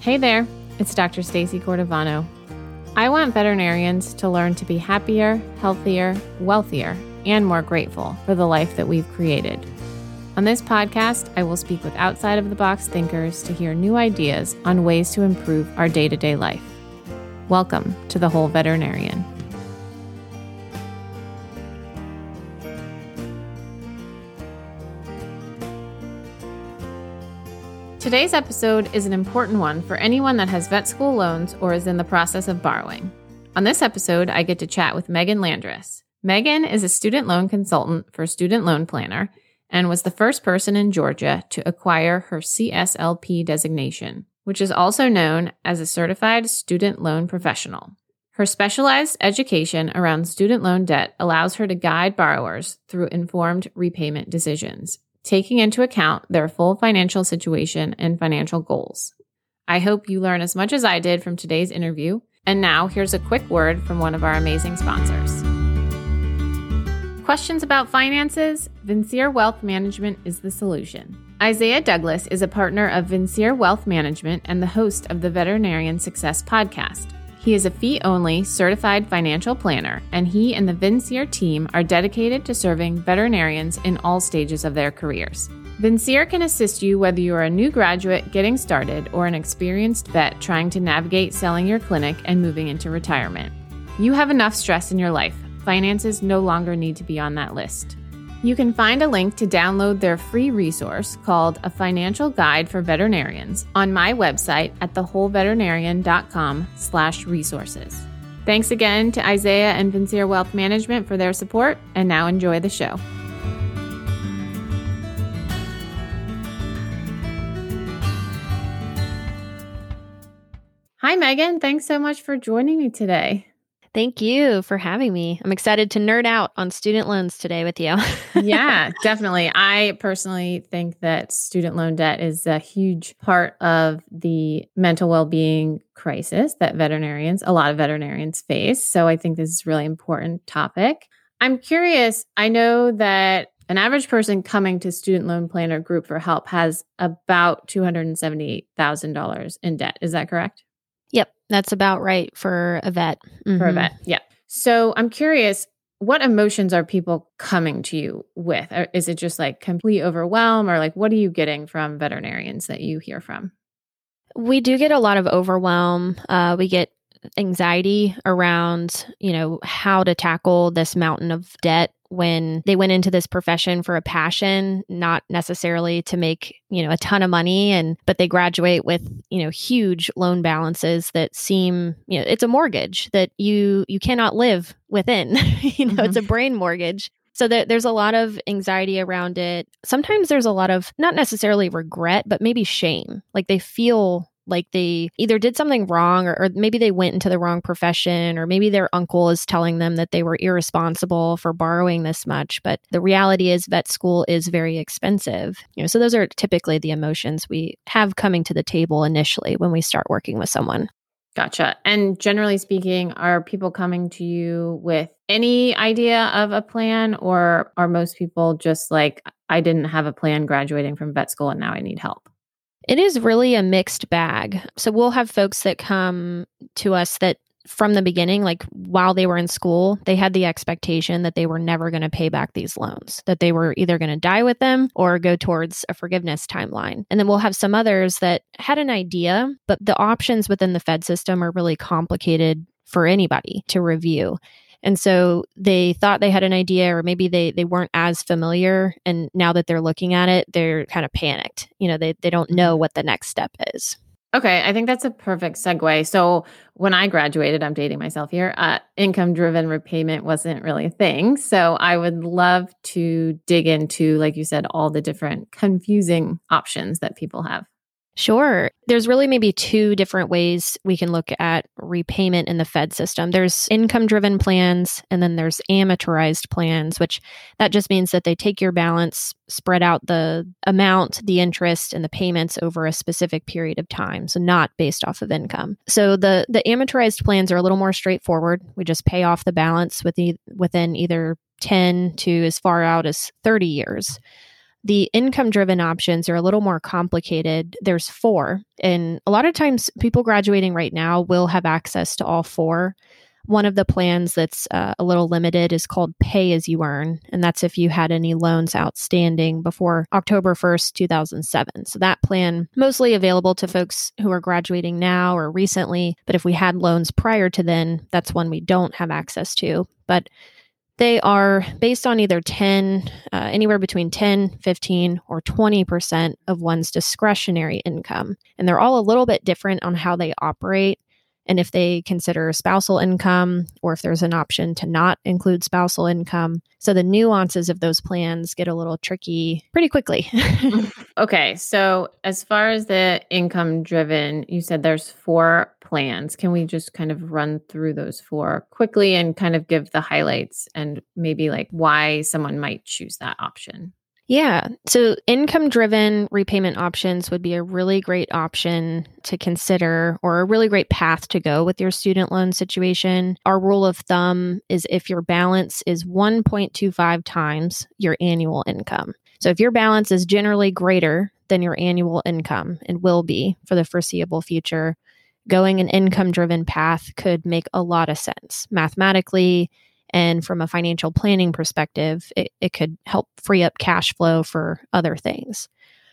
Hey there, it's Dr. Stacy Cordovano. I want veterinarians to learn to be happier, healthier, wealthier, and more grateful for the life that we've created. On this podcast, I will speak with outside-of-the-box thinkers to hear new ideas on ways to improve our day-to-day life. Welcome to The Whole Veterinarian. Today's episode is an important one for anyone that has vet school loans or is in the process of borrowing. On this episode, I get to chat with Megan Landress. Megan is a student loan consultant for Student Loan Planner and was the first person in Georgia to acquire her CSLP designation, which is also known as a Certified Student Loan Professional. Her specialized education around student loan debt allows her to guide borrowers through informed repayment decisions, taking into account their full financial situation and financial goals. I hope you learn as much as I did from today's interview. And now here's a quick word from one of our amazing sponsors. Questions about finances? Vincere Wealth Management is the solution. Isaiah Douglas is a partner of Vincere Wealth Management and the host of the Veterinarian Success Podcast. He is a fee-only certified financial planner, and he and the Vincere team are dedicated to serving veterinarians in all stages of their careers. Vincere can assist you whether you are a new graduate getting started or an experienced vet trying to navigate selling your clinic and moving into retirement. You have enough stress in your life. Finances no longer need to be on that list. You can find a link to download their free resource called A Financial Guide for Veterinarians on my website at thewholeveterinarian.com/resources. Thanks again to Isaiah and Vincere Wealth Management for their support, and now enjoy the show. Hi, Megan. Thanks so much for joining me today. Thank you for having me. I'm excited to nerd out on student loans today with you. Yeah, definitely. I personally think that student loan debt is a huge part of the mental well-being crisis that a lot of veterinarians face. So I think this is a really important topic. I'm curious, I know that an average person coming to Student Loan Planner Group for help has about $278,000 in debt. Is that correct? Yep, that's about right for a vet. Mm-hmm. For a vet, yeah. So I'm curious, what emotions are people coming to you with? Or is it just like complete overwhelm, or like what are you getting from veterinarians that you hear from? We do get a lot of overwhelm. We get anxiety around, how to tackle this mountain of debt when they went into this profession for a passion, not necessarily to make, a ton of money, but they graduate with, huge loan balances that seem, it's a mortgage that you cannot live within. It's a brain mortgage. So there's a lot of anxiety around it. Sometimes there's a lot of not necessarily regret, but maybe shame. Like they feel like they either did something wrong or maybe they went into the wrong profession, or maybe their uncle is telling them that they were irresponsible for borrowing this much. But the reality is vet school is very expensive. So those are typically the emotions we have coming to the table initially when we start working with someone. Gotcha. And generally speaking, are people coming to you with any idea of a plan, or are most people just like, I didn't have a plan graduating from vet school and now I need help? It is really a mixed bag. So we'll have folks that come to us that from the beginning, like while they were in school, they had the expectation that they were never going to pay back these loans, that they were either going to die with them or go towards a forgiveness timeline. And then we'll have some others that had an idea, but the options within the Fed system are really complicated for anybody to review. And so they thought they had an idea, or maybe they weren't as familiar. And now that they're looking at it, they're kind of panicked. They don't know what the next step is. Okay, I think that's a perfect segue. So when I graduated, I'm dating myself here, income-driven repayment wasn't really a thing. So I would love to dig into, like you said, all the different confusing options that people have. Sure. There's really maybe two different ways we can look at repayment in the Fed system. There's income-driven plans, and then there's amortized plans, which that just means that they take your balance, spread out the amount, the interest, and the payments over a specific period of time, so not based off of income. So the amortized plans are a little more straightforward. We just pay off the balance within either 10 to as far out as 30 years. The income-driven options are a little more complicated. There's 4, and a lot of times people graduating right now will have access to all 4. One of the plans that's a little limited is called Pay As You Earn, and that's if you had any loans outstanding before October 1st, 2007. So that plan mostly available to folks who are graduating now or recently, but if we had loans prior to then, that's one we don't have access to. But they are based on either anywhere between 10, 15, or 20% of one's discretionary income. And they're all a little bit different on how they operate and if they consider spousal income or if there's an option to not include spousal income. So the nuances of those plans get a little tricky pretty quickly. Okay. So as far as the income driven, you said there's 4 plans. Can we just kind of run through those 4 quickly and kind of give the highlights and maybe like why someone might choose that option? Yeah. So income-driven repayment options would be a really great option to consider or a really great path to go with your student loan situation. Our rule of thumb is if your balance is 1.25 times your annual income. So if your balance is generally greater than your annual income and will be for the foreseeable future, going an income-driven path could make a lot of sense mathematically. And from a financial planning perspective, it could help free up cash flow for other things.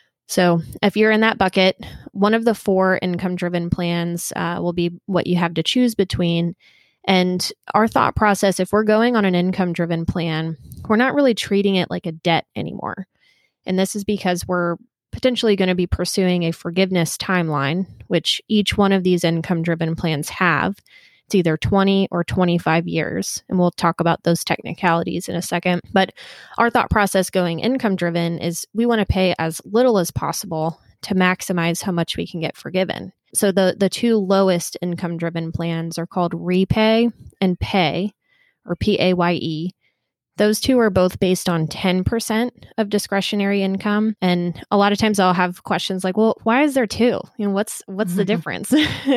So if you're in that bucket, one of the 4 income-driven plans will be what you have to choose between. And our thought process, if we're going on an income-driven plan, we're not really treating it like a debt anymore. And this is because we're potentially going to be pursuing a forgiveness timeline, which each one of these income-driven plans have. It's either 20 or 25 years. And we'll talk about those technicalities in a second. But our thought process going income driven is we want to pay as little as possible to maximize how much we can get forgiven. So the 2 lowest income driven plans are called Repay and Pay, or PAYE. Those 2 are both based on 10% of discretionary income. And a lot of times I'll have questions like, well, why is there 2? What's the difference?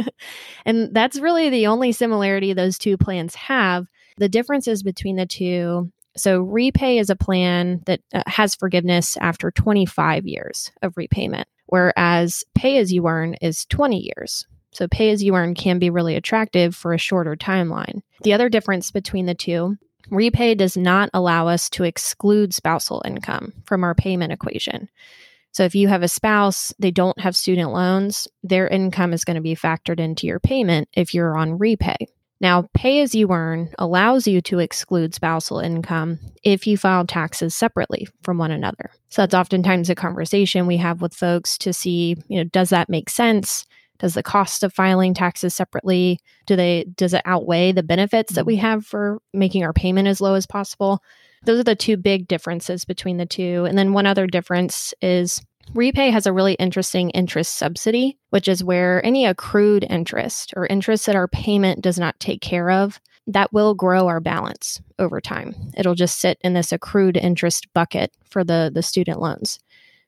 And that's really the only similarity those 2 plans have. The differences between the 2. So Repay is a plan that has forgiveness after 25 years of repayment, whereas Pay As You Earn is 20 years. So Pay As You Earn can be really attractive for a shorter timeline. The other difference between the 2, Repay does not allow us to exclude spousal income from our payment equation. So if you have a spouse, they don't have student loans, their income is going to be factored into your payment if you're on Repay. Now, Pay As You Earn allows you to exclude spousal income if you file taxes separately from one another. So that's oftentimes a conversation we have with folks to see, does that make sense? Does the cost of filing taxes separately, does it outweigh the benefits that we have for making our payment as low as possible? Those are the 2 big differences between the 2. And then one other difference is Repay has a really interesting interest subsidy, which is where any accrued interest or interest that our payment does not take care of, that will grow our balance over time. It'll just sit in this accrued interest bucket for the student loans.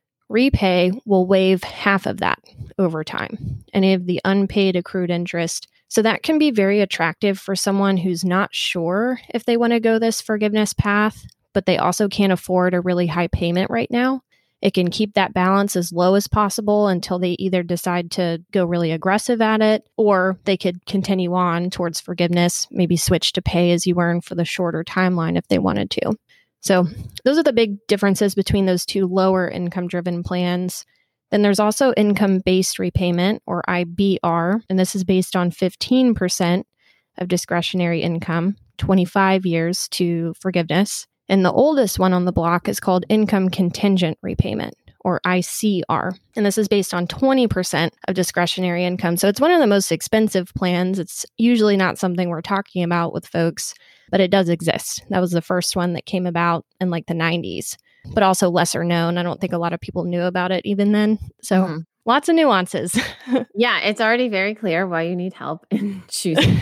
Repay will waive half of that over time, any of the unpaid accrued interest. So that can be very attractive for someone who's not sure if they want to go this forgiveness path, but they also can't afford a really high payment right now. It can keep that balance as low as possible until they either decide to go really aggressive at it, or they could continue on towards forgiveness, maybe switch to Pay As You Earn for the shorter timeline if they wanted to. So those are the big differences between those 2 lower income-driven plans. Then there's also income-based repayment, or IBR, and this is based on 15% of discretionary income, 25 years to forgiveness. And the oldest one on the block is called income contingent repayment, or ICR. And this is based on 20% of discretionary income. So it's one of the most expensive plans. It's usually not something we're talking about with folks, but it does exist. That was the first one that came about in like the 90s, but also lesser known. I don't think a lot of people knew about it even then. So lots of nuances. Yeah, it's already very clear why you need help in choosing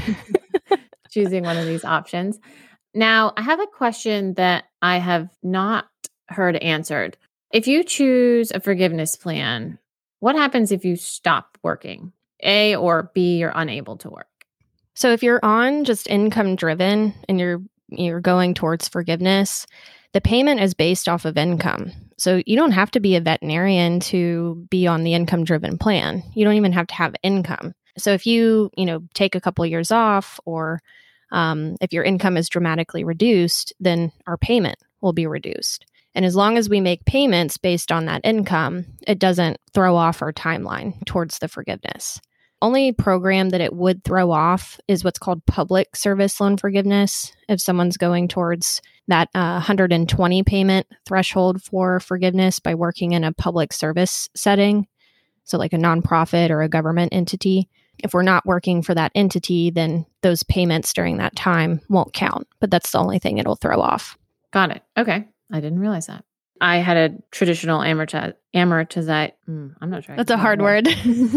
one of these options. Now, I have a question that I have not heard answered. If you choose a forgiveness plan, what happens if you stop working? A, or B, you're unable to work? So if you're on just income driven and you're going towards forgiveness, the payment is based off of income. So you don't have to be a veterinarian to be on the income-driven plan. You don't even have to have income. So if you take a couple of years off, or if your income is dramatically reduced, then our payment will be reduced. And as long as we make payments based on that income, it doesn't throw off our timeline towards the forgiveness. Only program that it would throw off is what's called public service loan forgiveness. If someone's going towards that 120 payment threshold for forgiveness by working in a public service setting, so like a nonprofit or a government entity, if we're not working for that entity, then those payments during that time won't count. But that's the only thing it'll throw off. Got it. Okay. I didn't realize that. I had a traditional amortized. I'm not sure. That's a hard word.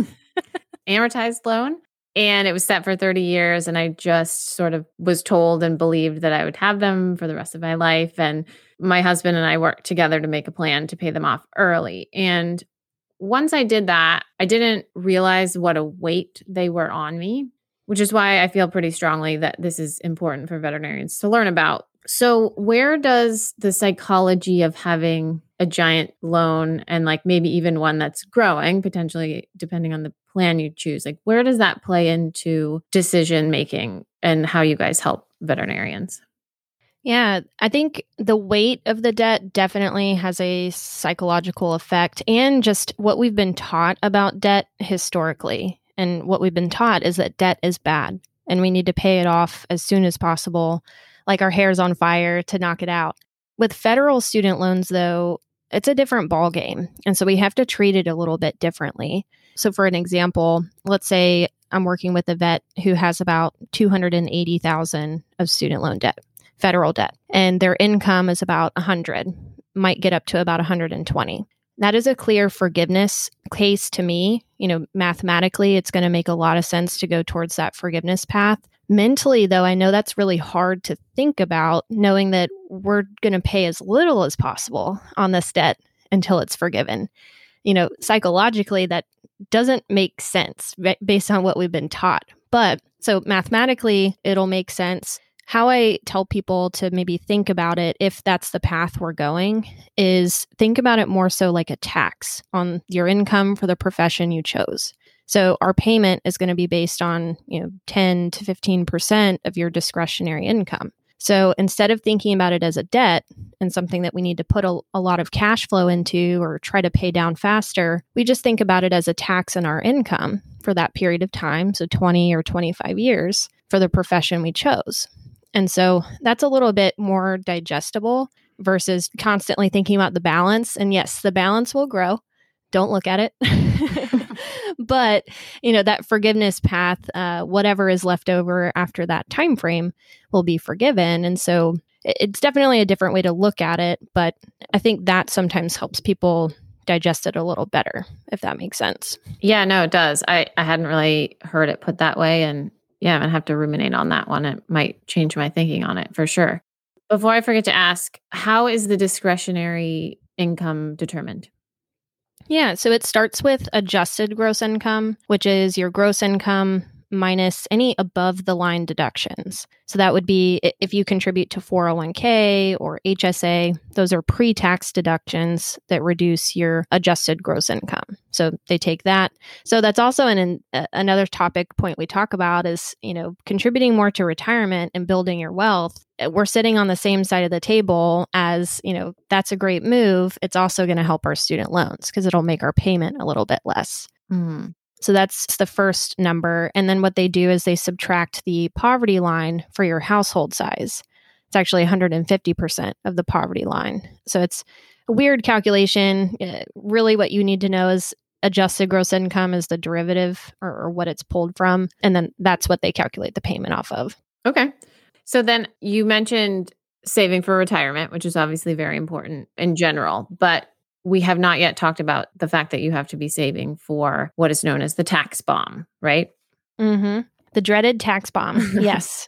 Amortized loan. And it was set for 30 years. And I just sort of was told and believed that I would have them for the rest of my life. And my husband and I worked together to make a plan to pay them off early. And once I did that, I didn't realize what a weight they were on me, which is why I feel pretty strongly that this is important for veterinarians to learn about. So where does the psychology of having a giant loan, and like maybe even one that's growing, potentially depending on the plan you choose, like where does that play into decision making and how you guys help veterinarians? Yeah, I think the weight of the debt definitely has a psychological effect, and just what we've been taught about debt historically. And what we've been taught is that debt is bad and we need to pay it off as soon as possible, like our hair's on fire, to knock it out. With federal student loans, though, it's a different ballgame. And so we have to treat it a little bit differently. So for an example, let's say I'm working with a vet who has about $280,000 of student loan debt, federal debt, and their income is about 100, might get up to about 120. That is a clear forgiveness case to me. Mathematically, it's going to make a lot of sense to go towards that forgiveness path. Mentally, though, I know that's really hard to think about, knowing that we're going to pay as little as possible on this debt until it's forgiven. Psychologically, that doesn't make sense based on what we've been taught. But so mathematically, it'll make sense. How I tell people to maybe think about it, if that's the path we're going, is think about it more so like a tax on your income for the profession you chose. So our payment is going to be based on 10 to 15% of your discretionary income. So instead of thinking about it as a debt and something that we need to put a lot of cash flow into or try to pay down faster, we just think about it as a tax on our income for that period of time, so 20 or 25 years, for the profession we chose. And so that's a little bit more digestible versus constantly thinking about the balance. And yes, the balance will grow. Don't look at it. But, that forgiveness path, whatever is left over after that time frame will be forgiven. And so it's definitely a different way to look at it. But I think that sometimes helps people digest it a little better, if that makes sense. Yeah, no, it does. I hadn't really heard it put that way. And yeah, I'm going to have to ruminate on that one. It might change my thinking on it for sure. Before I forget to ask, how is the discretionary income determined? Yeah, so it starts with adjusted gross income, which is your gross income minus any above the line deductions. So that would be if you contribute to 401k or HSA, those are pre-tax deductions that reduce your adjusted gross income. So they take that. So that's also another topic point we talk about is, contributing more to retirement and building your wealth. We're sitting on the same side of the table as, that's a great move. It's also going to help our student loans because it'll make our payment a little bit less. Mm. So that's the first number. And then what they do is they subtract the poverty line for your household size. It's actually 150% of the poverty line. So it's a weird calculation. Really what you need to know is adjusted gross income is the derivative or what it's pulled from. And then that's what they calculate the payment off of. Okay. So then you mentioned saving for retirement, which is obviously very important in general, but we have not yet talked about the fact that you have to be saving for what is known as the tax bomb, right? Mm-hmm. The dreaded tax bomb. Yes.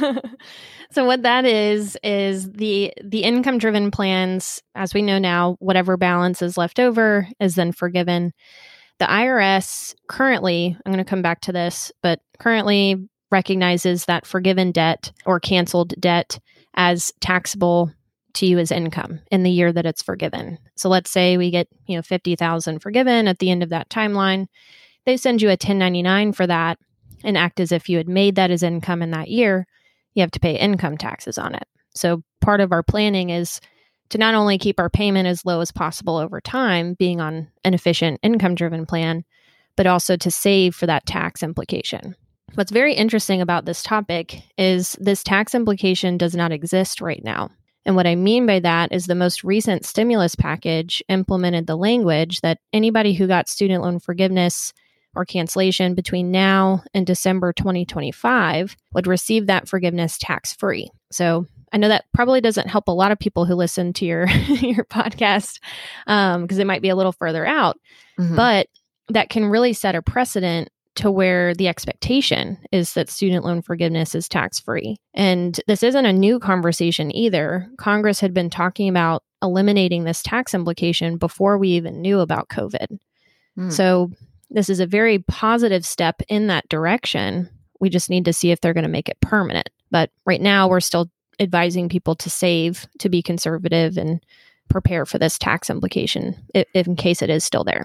So what that is the income-driven plans, as we know now, whatever balance is left over is then forgiven. The IRS currently, I'm going to come back to this, but currently recognizes that forgiven debt or canceled debt as taxable to you as income in the year that it's forgiven. So let's say we get, $50,000 forgiven at the end of that timeline. They send you a 1099 for that and act as if you had made that as income in that year. You have to pay income taxes on it. So part of our planning is to not only keep our payment as low as possible over time, being on an efficient income-driven plan, but also to save for that tax implication. What's very interesting about this topic is this tax implication does not exist right now. And what I mean by that is the most recent stimulus package implemented the language that anybody who got student loan forgiveness or cancellation between now and December 2025 would receive that forgiveness tax-free. So I know that probably doesn't help a lot of people who listen to your podcast because it might be a little further out, but that can really set a precedent to where the expectation is that student loan forgiveness is tax-free. And this isn't a new conversation either. Congress had been talking about eliminating this tax implication before we even knew about COVID. So this is a very positive step in that direction. We just need to see if they're going to make it permanent. But right now, we're still advising people to save, to be conservative, and prepare for this tax implication if in case it is still there.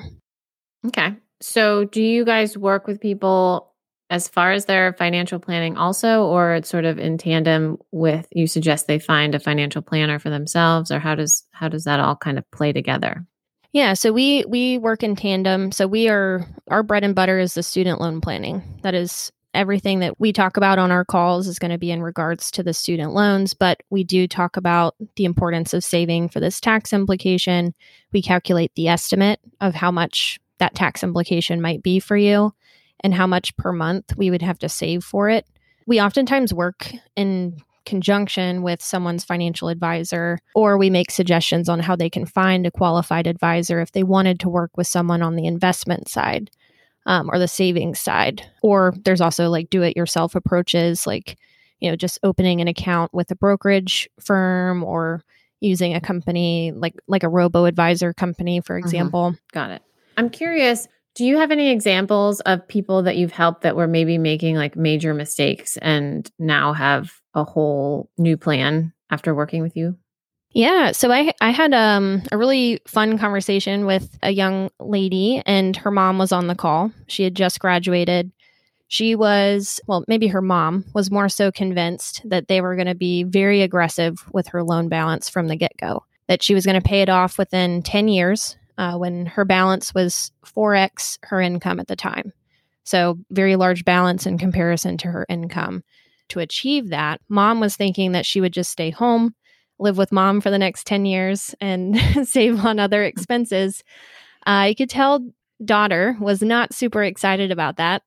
Okay. So do you guys work with people as far as their financial planning also, or it's sort of in tandem with, you suggest they find a financial planner for themselves, or how does that all kind of play together? Yeah, so we work in tandem. So our bread and butter is the student loan planning. That is everything that we talk about on our calls is going to be in regards to the student loans, but we do talk about the importance of saving for this tax implication. We calculate the estimate of how much that tax implication might be for you and how much per month we would have to save for it. We oftentimes work in conjunction with someone's financial advisor, or we make suggestions on how they can find a qualified advisor if they wanted to work with someone on the investment side or the savings side. Or there's also like do-it-yourself approaches, like, just opening an account with a brokerage firm or using a company like a robo-advisor company, for example. Got it. I'm curious, do you have any examples of people that you've helped that were maybe making like major mistakes and now have a whole new plan after working with you? Yeah. So I had a really fun conversation with a young lady, and her mom was on the call. She had just graduated. She was, maybe her mom was more so convinced that they were going to be very aggressive with her loan balance from the get-go, that she was going to pay it off within 10 years when her balance was 4x her income at the time. So very large balance in comparison to her income. To achieve that, mom was thinking that she would just stay home, live with mom for the next 10 years and save on other expenses. You could tell daughter was not super excited about that.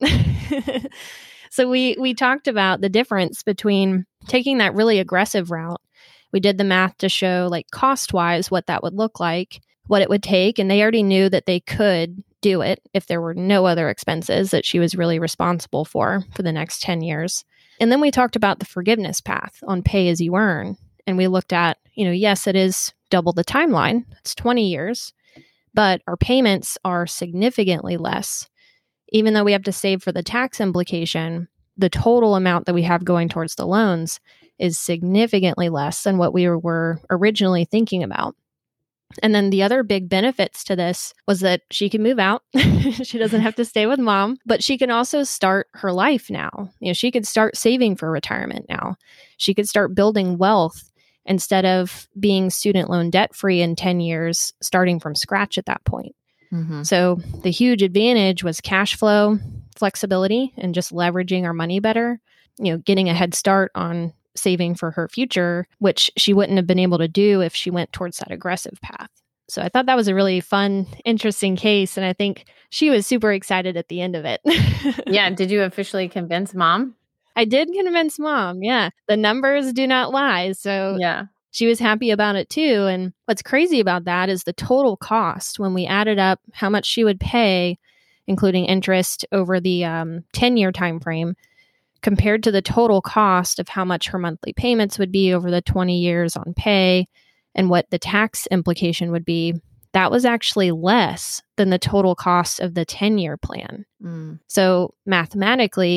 So we talked about the difference between taking that really aggressive route. We did the math to show like cost-wise what that would look like, what it would take. And they already knew that they could do it if there were no other expenses that she was really responsible for the next 10 years. And then we talked about the forgiveness path on pay as you earn. And we looked at, yes, it is double the timeline. It's 20 years, but our payments are significantly less. Even though we have to save for the tax implication, the total amount that we have going towards the loans is significantly less than what we were originally thinking about. And then the other big benefits to this was that she can move out. She doesn't have to stay with mom, but she can also start her life now. She could start saving for retirement now. She could start building wealth instead of being student loan debt free in 10 years, starting from scratch at that point. So the huge advantage was cash flow, flexibility, and just leveraging our money better, getting a head start on saving for her future, which she wouldn't have been able to do if she went towards that aggressive path. So I thought that was a really fun, interesting case. And I think she was super excited at the end of it. Yeah. Did you officially convince mom? I did convince mom. Yeah. The numbers do not lie. So yeah, she was happy about it too. And what's crazy about that is the total cost when we added up how much she would pay, including interest over the 10-year time frame, compared to the total cost of how much her monthly payments would be over the 20 years on pay and what the tax implication would be. That was actually less than the total cost of the 10-year plan. So mathematically,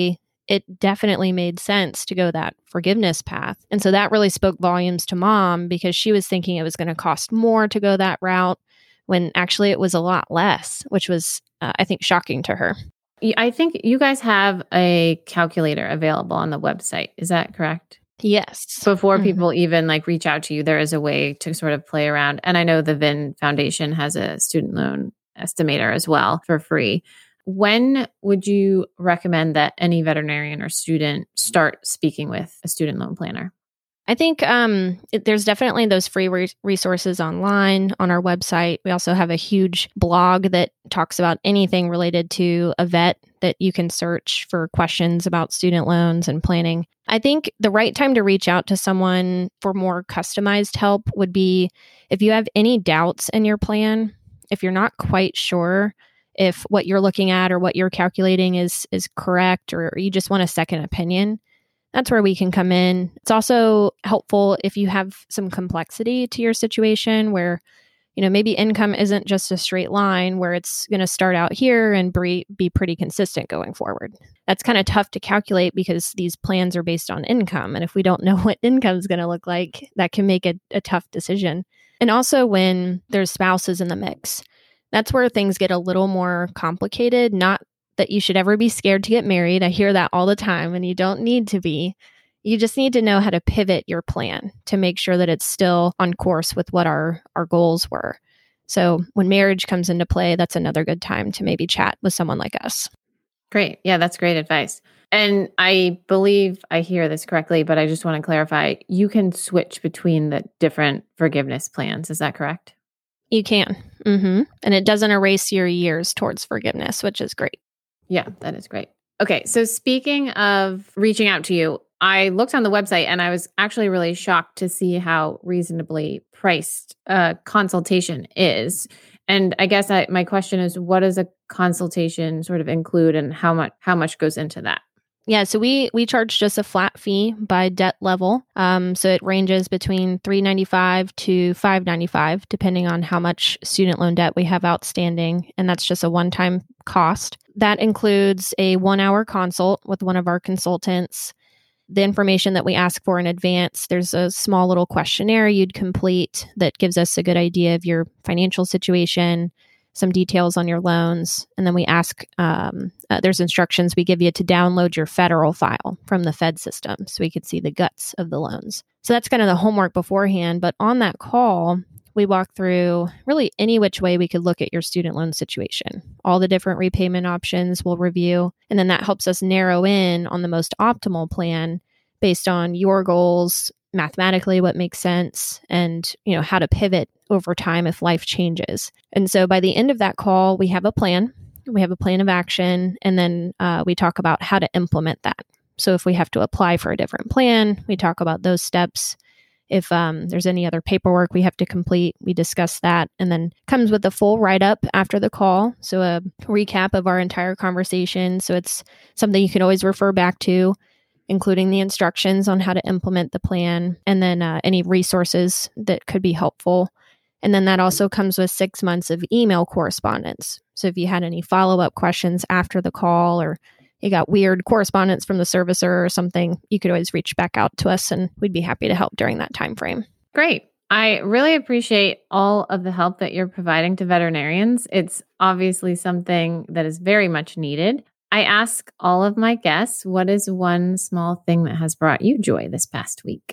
it definitely made sense to go that forgiveness path. And so that really spoke volumes to Mom, because she was thinking it was going to cost more to go that route when actually it was a lot less, which was, I think, shocking to her. I think you guys have a calculator available on the website. Is that correct? Yes. Before people even reach out to you, there is a way to sort of play around. And I know the VIN Foundation has a student loan estimator as well for free. When would you recommend that any veterinarian or student start speaking with a student loan planner? I think there's definitely those free resources online on our website. We also have a huge blog that talks about anything related to a vet that you can search for questions about student loans and planning. I think the right time to reach out to someone for more customized help would be if you have any doubts in your plan, if you're not quite sure if what you're looking at or what you're calculating is correct, or you just want a second opinion. That's where we can come in. It's also helpful if you have some complexity to your situation where, maybe income isn't just a straight line where it's going to start out here and be pretty consistent going forward. That's kind of tough to calculate because these plans are based on income. And if we don't know what income is going to look like, that can make a tough decision. And also when there's spouses in the mix, that's where things get a little more complicated. Not that you should ever be scared to get married. I hear that all the time, and you don't need to be. You just need to know how to pivot your plan to make sure that it's still on course with what our goals were. So when marriage comes into play, that's another good time to maybe chat with someone like us. Great. Yeah, that's great advice. And I believe I hear this correctly, but I just want to clarify, you can switch between the different forgiveness plans. Is that correct? You can. Mm-hmm. And it doesn't erase your years towards forgiveness, which is great. Yeah, that is great. Okay, so speaking of reaching out to you, I looked on the website and I was actually really shocked to see how reasonably priced a consultation is. And I guess my question is, what does a consultation sort of include, and how much goes into that? Yeah, so we charge just a flat fee by debt level. So it ranges between $395 to $595, depending on how much student loan debt we have outstanding. And that's just a one-time cost. That includes a 1-hour consult with one of our consultants. The information that we ask for in advance, there's a small little questionnaire you'd complete that gives us a good idea of your financial situation, some details on your loans. And then we ask, there's instructions we give you to download your federal file from the Fed system so we could see the guts of the loans. So that's kind of the homework beforehand. But on that call, we walk through really any which way we could look at your student loan situation. All the different repayment options we'll review. And then that helps us narrow in on the most optimal plan based on your goals, mathematically what makes sense, and how to pivot over time if life changes. And so by the end of that call, we have a plan. We have a plan of action, and then we talk about how to implement that. So if we have to apply for a different plan, we talk about those steps. If there's any other paperwork we have to complete, we discuss that, and then comes with a full write-up after the call. So a recap of our entire conversation. So it's something you can always refer back to, including the instructions on how to implement the plan, and then any resources that could be helpful. And then that also comes with 6 months of email correspondence. So if you had any follow-up questions after the call, or you got weird correspondence from the servicer or something, you could always reach back out to us, and we'd be happy to help during that time frame. Great. I really appreciate all of the help that you're providing to veterinarians. It's obviously something that is very much needed. I ask all of my guests, what is one small thing that has brought you joy this past week?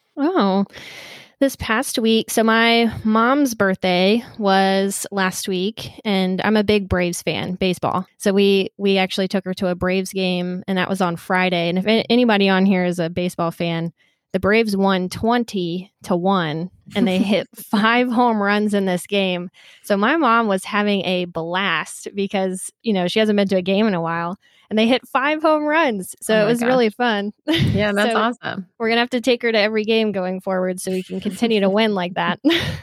Oh, this past week. So my mom's birthday was last week, and I'm a big Braves fan, baseball. So we actually took her to a Braves game, and that was on Friday. And if anybody on here is a baseball fan, the Braves won 20-1, and they hit 5 home runs in this game. So my mom was having a blast because, she hasn't been to a game in a while, and they hit 5 home runs. So it was really fun. Yeah, that's so awesome. We're going to have to take her to every game going forward so we can continue to win like that.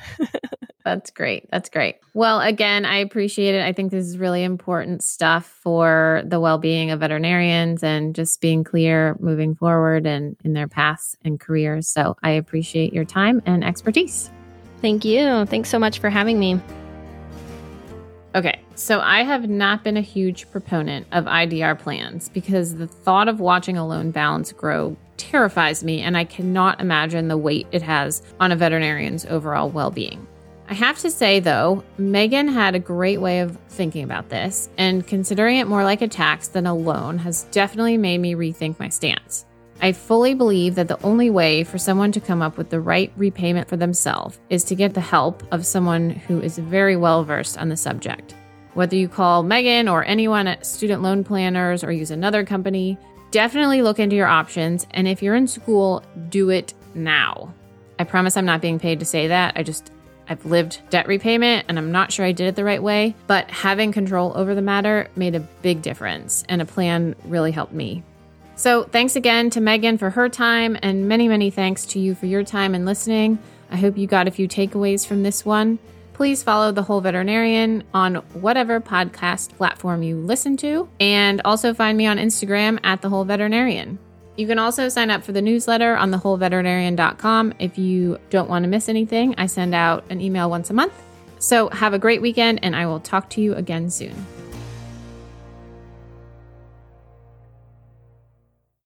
That's great. That's great. Well, again, I appreciate it. I think this is really important stuff for the well-being of veterinarians and just being clear moving forward and in their paths and careers. So I appreciate your time and expertise. Thank you. Thanks so much for having me. Okay, so I have not been a huge proponent of IDR plans because the thought of watching a loan balance grow terrifies me, and I cannot imagine the weight it has on a veterinarian's overall well-being. I have to say, though, Megan had a great way of thinking about this, and considering it more like a tax than a loan has definitely made me rethink my stance. I fully believe that the only way for someone to come up with the right repayment for themselves is to get the help of someone who is very well versed on the subject. Whether you call Megan or anyone at Student Loan Planners or use another company, definitely look into your options. And if you're in school, do it now. I promise I'm not being paid to say that. I've lived debt repayment and I'm not sure I did it the right way, but having control over the matter made a big difference and a plan really helped me. So thanks again to Megan for her time, and many, many thanks to you for your time and listening. I hope you got a few takeaways from this one. Please follow The Whole Veterinarian on whatever podcast platform you listen to, and also find me on Instagram at The Whole Veterinarian. You can also sign up for the newsletter on thewholeveterinarian.com if you don't want to miss anything. I send out an email once a month. So have a great weekend, and I will talk to you again soon.